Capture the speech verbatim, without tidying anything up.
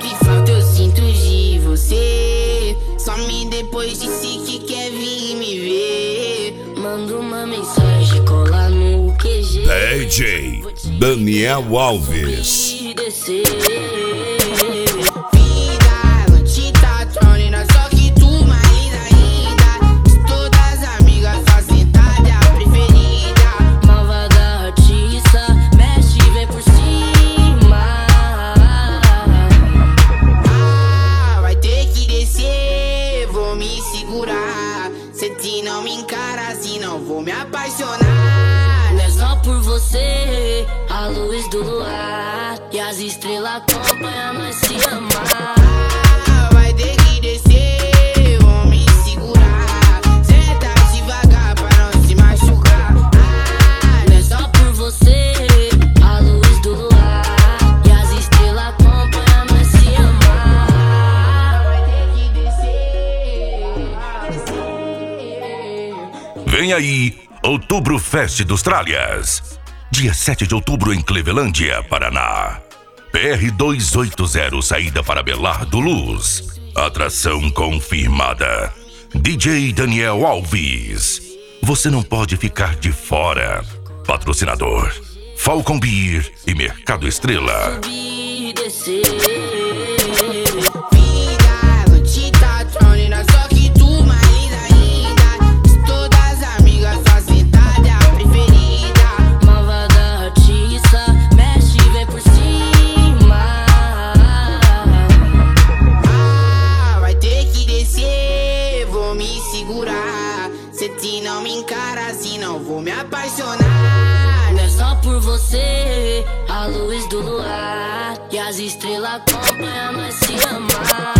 que falta eu sinto de você. Some depois disse que quer vir me ver. Manda uma mensagem, cola no Q G. D J Daniel Alves. Se não me encara assim, não vou me apaixonar. Não é só por você, a luz do luar e as estrelas acompanham nós se amar. Vai ter que descer, vou me segurar. Senta devagar pra não se machucar. Não é só por você, a luz do luar e as estrelas acompanham nós se amar. Vai ter que descer. Vem aí, Outubro Fest dos Tralhas. Dia sete de outubro em Clevelândia, Paraná. P R duzentos e oitenta, saída para Belardo Luz. Atração confirmada. D J Daniel Alves. Você não pode ficar de fora. Patrocinador: Falcon Beer e Mercado Estrela. Subir e descer. Se não me encara assim, não vou me apaixonar. Não é só por você, a luz do luar e as estrelas acompanham nós se amar.